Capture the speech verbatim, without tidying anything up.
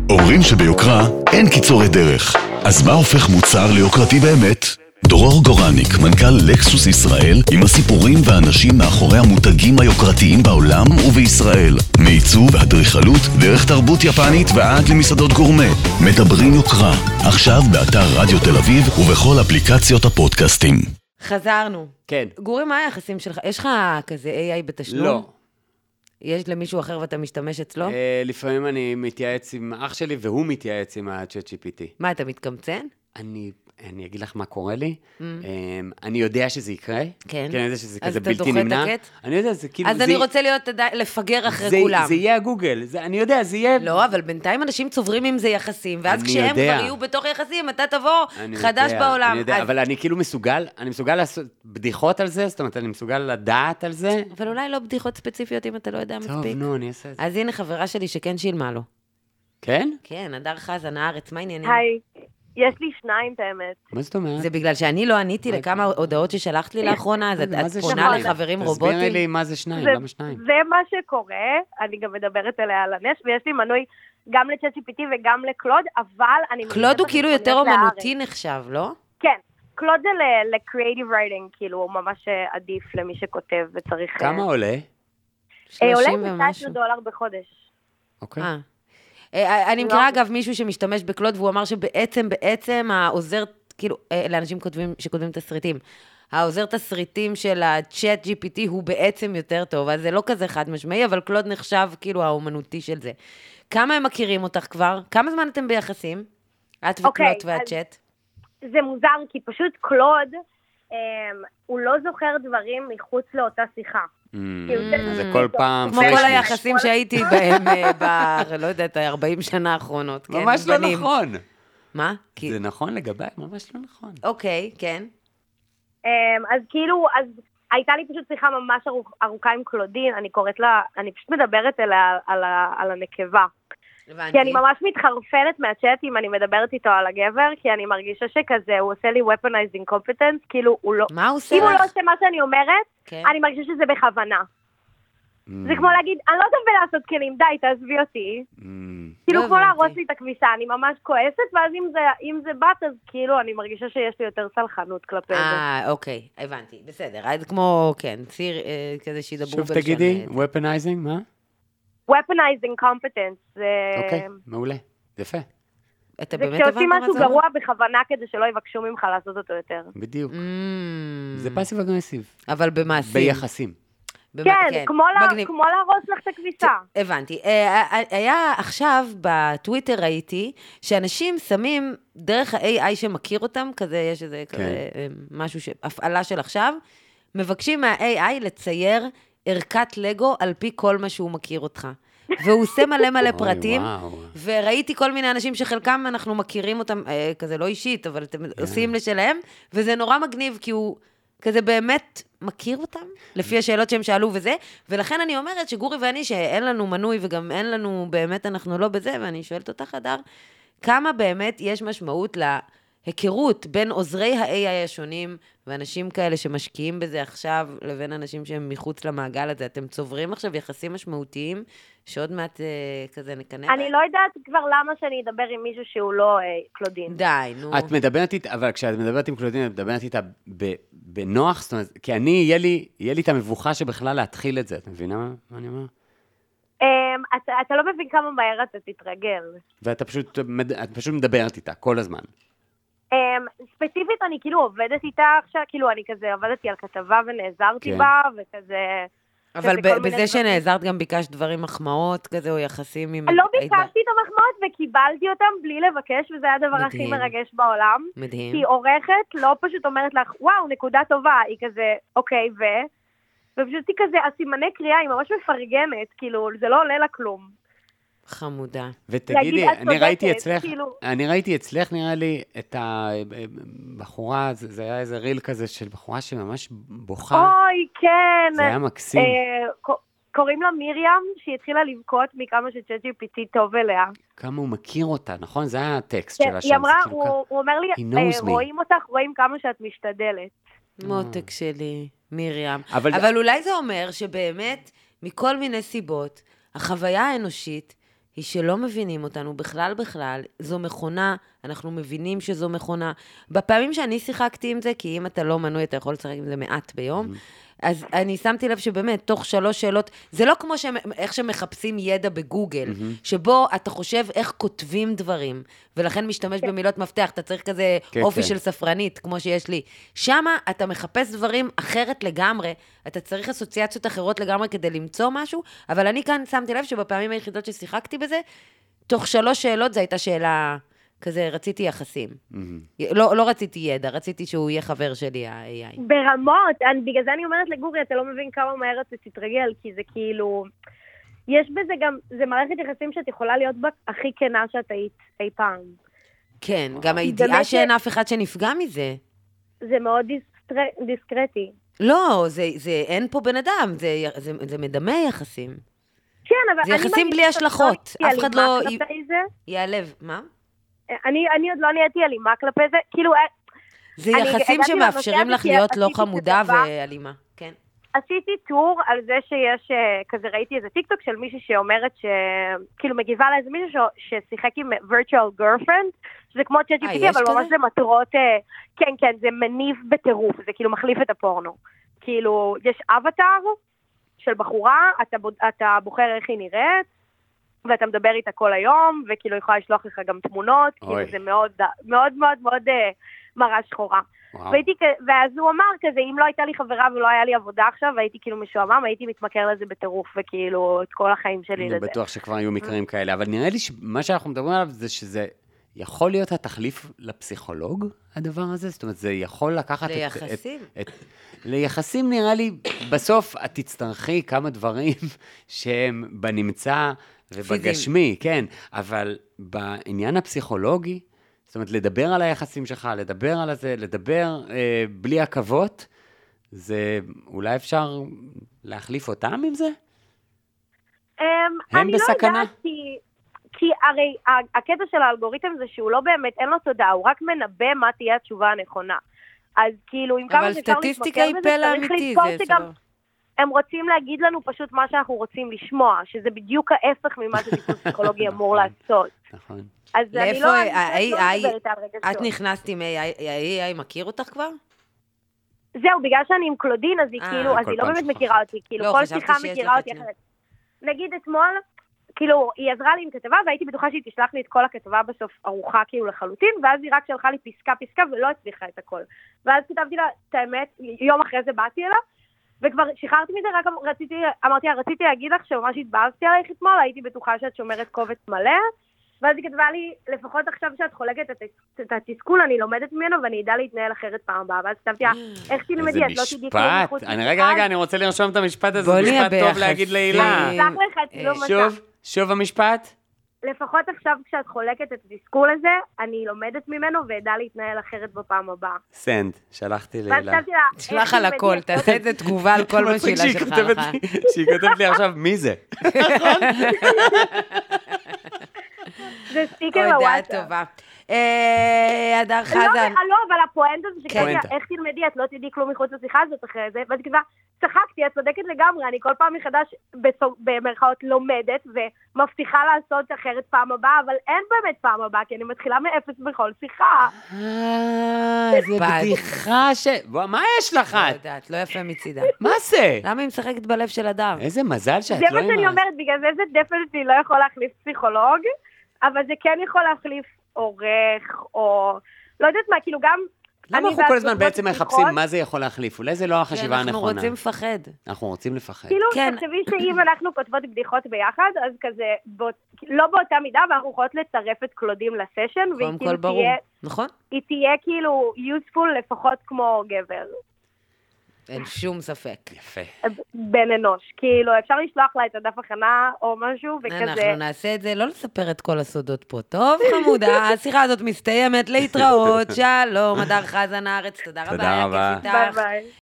אומרים שביוקרה אין קיצורי דרך. אז מה הופך מוצר ליוקרתי באמת? דרור גורניק, מנכ"ל לקסוס ישראל, עם הסיפורים והאנשים מאחורי המותגים היוקרתיים בעולם ובישראל. מעיצוב ואדריכלות, דרך תרבות יפנית ועד למסעדות גורמה. מדברים יוקרה, עכשיו באתר רדיו תל אביב ובכל אפליקציות הפודקאסטים. חזרנו. כן. גורי, מה היחסים שלך? יש לך כזה איי איי בתשלום? לא. יש למישהו אחר ואתה משתמש אצלו? אה, לפעמים אני מתייעץ עם אח שלי, והוא מתייעץ עם ה-צ'אט ג'י פי טי. מה, אתה מתקמצן? אני, אני אגיד לך מה קורה לי. Mm. אני יודע שזה יקרה. כן. כן, אני יודע שזה אז כזה אתה בלתי דוחה נמנע. את הקט? אני יודע, זה כאילו... אז זה... אני רוצה להיות לפגר אחרי זה, כולם. זה יהיה הגוגל. זה, אני יודע, זה יהיה... לא, אבל בינתיים אנשים צוברים עם זה יחסים, ואז כשהם כבר יהיו בתוך יחסים, אתה תבוא חדש יודע, בעולם. אני יודע, אז... אבל אני כאילו מסוגל, אני מסוגל לעשות בדיחות על זה, זאת אומרת, אני מסוגל לדעת על זה. אבל אולי לא בדיחות ספציפיות אם אתה לא יודע מספיק. טוב, נו, אני אעשה את זה. אז הנה חברה שלי שכן שילמה לו. כן? כן, הדר חזן, הארץ, מה עניינים? היי, יש לי שניים את האמת. מה זאת אומרת? זה בגלל שאני לא עניתי לכמה הודעות ששלחת לי לאחרונה, אז את פונה לחברים רובוטים? תסבירי לי מה זה שניים, זה- למה שניים? זה מה שקורה, אני גם מדברת עליה על הנש, ויש לי מנוי גם ל-צ'אט ג'י פי טי וגם לקלוד, אבל אני... קלוד הוא כאילו יותר פונית אומנותי נחשב, לא? כן, קלוד זה ל-creative writing, כאילו, הוא ממש אה, עדיף למי שכותב וצריך... אה, כמה עולה? אה, שלושים עולה תשע עשרה ומשהו. דולר בחודש. אוקיי. אה. אה, אני לא. מכירה אגב מישהו שמשתמש בקלוד, והוא אמר שבעצם, בעצם העוזר, כאילו, אה, לאנשים כותבים, שכותבים תסריטים, העוזר תסריטים של ה-צ'אט ג'י פי טי הוא בעצם יותר טוב, אז זה לא כזה חד משמעי, אבל קלוד נחשב כאילו האומנותי של זה. כמה הם מכירים אותך כבר? כמה זמן אתם ביחסים? את אוקיי, וקלוד אז- והצ'אט? זה מוזר, כי פשוט קלוד, אה, הוא לא זוכר דברים מחוץ לאותה שיחה. כאילו, זה כל פעם... כמו כל פרשניק. היחסים שהייתי בהם, אה, ב... לא יודעת, ה-ארבעים שנה האחרונות, כן? ממש לא בנים. נכון. מה? כי... זה נכון לגביי? ממש לא נכון. אוקיי, כן. אמ, אז כאילו, אז הייתה לי פשוט שיחה ממש ארוכ, ארוכה עם קלודין, אני קוראת לה, אני פשוט מדברת אליה על, ה, על הנקבה. הבנתי. כי אני ממש מתחרפנת מהצ'אט אם אני מדברת איתו על הגבר, כי אני מרגישה שכזה, הוא עושה לי weaponizing competence, כאילו הוא לא... מה הוא עושה אם הוא לך? לא עושה מה שאני אומרת, כן. אני מרגישה שזה בכוונה. זה כמו להגיד, אני לא טוב בלעשות כלים, די, תעזבי אותי. כאילו לא כמו הבנתי. להרוס לי את הכביסה, אני ממש כועסת, ואז אם זה, אם זה בת, אז כאילו אני מרגישה שיש לי יותר סלחנות כלפי זה. אה, אוקיי, הבנתי, בסדר. אז כמו, כן, ציר אה, כזה שידברו שוב בלשון. תגידי, אה, weaponizing, מה? weaponizing competence, זה... אוקיי, מעולה. יפה. אתה זה באמת כשעושים הבנת מה משהו זה אומר? גרוע בכוונה כדי שלא יבקשו ממך לעשות אותו יותר. בדיוק. Mm, זה פאסיב אגרסיב. אבל במעשים. ביחסים. במ- כן, כמו לה- מגניב. כמו להרוס לך את הכביסה. הבנתי. אה, אה, היה עכשיו בטוויטר ראיתי שאנשים שמים דרך ה-איי איי שמכיר אותם, כזה יש איזה כזה אה, משהו, ש- הפעלה של עכשיו, מבקשים מה-איי איי לצייר ערכת לגו על פי כל מה שהוא מכיר אותך. והוא עושה מלא מלא אוי, פרטים, וואו. וראיתי כל מיני אנשים שחלקם אנחנו מכירים אותם, אה, כזה לא אישית, אבל אתם עושים לשלהם, וזה נורא מגניב, כי הוא כזה באמת מכיר אותם, לפי השאלות שהם שאלו וזה, ולכן אני אומרת שגורי ואני, שאין לנו מנוי, וגם אין לנו, באמת אנחנו לא בזה, ואני שואלת אותך, הדר, כמה באמת יש משמעות להיכרות בין עוזרי ה-איי איי השונים, ואנשים כאלה שמשקיעים בזה עכשיו, לבין אנשים שהם מחוץ למעגל הזה, אתם צוברים עכשיו יחסים משמעותיים, שעוד מעט אה, כזה נקנה אני לא יודעת כבר למה שאני אדבר עם מישהו שהוא לא אה, קלודין. די, נו. את מדברת איתה, אבל כשאת מדברת עם קלודין, את מדברת איתה ב- בנוח, זאת אומרת, כי אני, יהיה לי, יהיה לי את המבוכה שבכלל להתחיל את זה, את מבינה מה מה אני אומר? אמ, אתה- אתה לא מבין כמה מהר אתה תתרגל. ואתה פשוט, מד- את פשוט מדברת איתה כל הזמן. אמ, ספציפית אני כאילו עובדת איתה עכשיו, כאילו אני כזה עבדתי על כתבה ונעזרתי כן. בה, וכזה... אבל כזה ב- כל מיני בזה דברים. שנעזרת גם ביקשת דברים מחמאות כזה, או יחסים עם... לא היית- ביקשתי את המחמאות וקיבלתי אותם בלי לבקש, וזה היה הדבר הכי מדהים. מרגש בעולם. מדהים. כי עורכת לא פשוט אומרת לך, וואו, נקודה טובה, היא כזה, אוקיי, ו... ופשוט היא כזה, הסימני קריאה, היא ממש מפרגנת, כאילו, זה לא עולה לה כלום. חמודה. ותגידי, להגיד, את אני ראיתי צודקת, אצלך, כאילו- אני ראיתי אצלך, נראה לי, את הבחורה, זה זה היה איזה ריל כזה של בחורה שממש בוכה, אוי, כן. זה היה מקסים. אה, ק- קוראים לה מרים, שהיא התחילה לבכות מכמה ש-צ'אט ג'י פי טי טוב אליה. כמה הוא מכיר אותה, נכון? זה היה הטקסט כן, שלה שם. היא אמרה, זה כאילו הוא הוא אומר לי, He knows אה, me. רואים אותך, רואים כמה שאת משתדלת. מותק שלי, מרים. אבל- אבל אולי זה אומר שבאמת, מכל מיני סיבות, החוויה האנושית היא שלא מבינים אותנו בכלל בכלל. זו מכונה, אנחנו מבינים שזו מכונה. בפעמים שאני שיחקתי עם זה, כי אם אתה לא מנוי, אתה יכול לשחק עם זה מעט ביום, אז אני שמתי לב שבאמת, תוך שלוש שאלות, זה לא כמו ש... איך שמחפשים ידע בגוגל, שבו אתה חושב איך כותבים דברים, ולכן משתמש במילות מפתח, אתה צריך כזה אופי של ספרנית, כמו שיש לי. שמה אתה מחפש דברים אחרת לגמרי, אתה צריך אסוציאציות אחרות לגמרי כדי למצוא משהו, אבל אני כאן שמתי לב שבפעמים היחידות ששיחקתי בזה, תוך שלוש שאלות זו הייתה שאלה... כזה, רציתי יחסים. לא, לא רציתי ידע, רציתי שהוא יהיה חבר שלי, ה-איי איי. ברמות, אני, בגלל זה אני אומרת לגורי, אתה לא מבין כמה מהר אתה תתרגל, כי זה כאילו, יש בזה גם, זה מערכת יחסים שאת יכולה להיות בה הכי כנה שאת היית אי פעם. כן, גם הידיעה שאין אף אחד שנפגע מזה. זה מאוד דיסטר, דיסקרטי. לא, זה, זה, אין פה בן אדם, זה, זה, זה מדמה יחסים. כן, אבל... זה יחסים בלי השלכות, אף אחד לא... יעלב, מה? אני, אני עוד לא נהייתי אלימה כלפי זה, כאילו... זה יחסים שמאפשרים לך להיות לא חמודה ואלימה, כן. עשיתי טור על זה שיש, כזה ראיתי איזה טיקטוק של מישהי שאומרת ש... כאילו מגיבה לאיזה מישהו ששיחק עם virtual girlfriend, שזה כמו צ'אט ג'י פי טי, אבל ממש זה מטרות... כן, כן, זה מניב בטירוף, זה כאילו מחליף את הפורנו. כאילו, יש אבטר של בחורה, אתה, אתה בוחר איך היא נראית, ואתה מדבר איתה כל היום, וכאילו יכולה לשלוח לך גם תמונות, כאילו זה מאוד, מאוד, מאוד, מאוד מראה שחורה. והייתי, ואז הוא אמר כזה, אם לא הייתה לי חברה ולא היה לי עבודה עכשיו, והייתי כאילו משועמם, הייתי מתמכר לזה בטירוף, וכאילו את כל החיים שלי לזה. אני בטוח שכבר היו מקרים כאלה, אבל נראה לי שמה שאנחנו מדברים עליו זה שזה יכול להיות התחליף לפסיכולוג, הדבר הזה? זאת אומרת, זה יכול לקחת... ליחסים. את, את, ליחסים נראה לי, בסוף את תצטרכי כמה דברים שהם בנמצא ובגשמי, כן, אבל בעניין הפסיכולוגי, זאת אומרת, לדבר על היחסים שלך, לדבר על זה, לדבר אה, בלי עכבות, זה אולי אפשר להחליף אותם עם זה? הם הם בסכנה? אני לא יודעת, כי, כי הרי הקטע של האלגוריתם זה שהוא לא באמת, אין לו תודעה, הוא רק מנבא מה תהיה התשובה הנכונה. אז כאילו, עם כמה שאפשר סטטיסטיקה היא פלא אמיתי, זה שגם... הם רוצים להגיד לנו פשוט מה שאנחנו רוצים לשמוע, שזה בדיוק ההפך ממה שטיפול פסיכולוגי אמור לעשות. נכון. אז אני לא מדברת על רגשות. את נכנסת עם ה-איי איי מכיר אותך כבר? זהו, בגלל שאני עם קלודין, אז היא כאילו, אז היא לא באמת מכירה אותי, כאילו כל שיחה מכירה אותי אחרת. נגיד אתמול, כאילו, היא עזרה לי עם כתבה, והייתי בטוחה שהיא תשלח לי את כל הכתבה בסוף ארוחה כאילו לחלוטין, ואז היא רק שלחה לי פסקה פסקה ולא הצליחה את הכל. ואז כתבתי לה, את האמת, יום אחרי זה באתי אליו, וכבר שחררתי מזה, רק רציתי, אמרתי, רציתי להגיד לך שממש התבאסתי עלייך אתמול, הייתי בטוחה שאת שומרת קובץ מלא, ואז היא כתבה לי, לפחות עכשיו שאת חולקת את התסכול, אני לומדת ממנו, ואני אדע להתנהל אחרת פעם הבאה, ואז כתבתי לה, איך תלמדי, את לא תדעי כלום מחוץ למשפט, רגע, רגע, אני רוצה לרשום את המשפט הזה, זה משפט טוב להגיד להילה. שוב, שוב המשפט. לפחות עכשיו כשאת חולקת את התסכול הזה, אני לומדת ממנו ואדע להתנהל אחרת בפעם הבאה. סנד, שלחתי להילה. שלח על הכל, תעשה את זה תגובה על כל מה שאלה שלך לך. שהיא כותבת לי עכשיו, מי זה? זה סטיקר לוואטסאפ. אוי, דעה טובה. הדר חזן. לא, אבל הפואנט הזה שכתבתי, איך תלמדי, את לא תדעי כלום מחוץ לשיחה הזאת אחרי זה, ואז כתבה, צחקתי, את צודקת לגמרי, אני כל פעם מחדש במרכאות לומדת, ומבטיחה לעשות אחרת פעם הבאה, אבל אין באמת פעם הבאה, כי אני מתחילה מאפס בכל שיחה. אה, זה בדיחה ש... מה יש לך? לא יודעת, לא יפה מצידה. מה זה? למה היא משחקת בלב של אדם? איזה מזל שאת זה לא מה שאני אומרת, בגלל זה זה דפנטלי לא יכול להחליף פסיכולוג, אבל זה כן יכול להחליף עורך, או... לא יודעת מה, כאילו גם... למה אנחנו כל הזמן בעצם מחפשים מה זה יכול להחליף? אולי זה לא החשיבה הנכונה. אנחנו רוצים לפחד. אנחנו רוצים לפחד. כאילו, תחשבי שאם אנחנו כותבות בדיחות ביחד, אז כזה, לא באותה מידה, ואנחנו יכולות לצרף את קלודים לסשן, והיא כאילו תהיה... נכון? היא תהיה כאילו useful לפחות כמו גבר. אין שום ספק. יפה. בן אנוש. כאילו, אפשר לשלוח לה את הדף הכנה או משהו, וכזה... אנחנו נעשה את זה, לא לספר את כל הסודות פה. טוב, חמודה, השיחה הזאת מסתיימת, להתראות, שלום, הדר חזן הארץ, תודה רבה. תודה רבה. ביי ביי.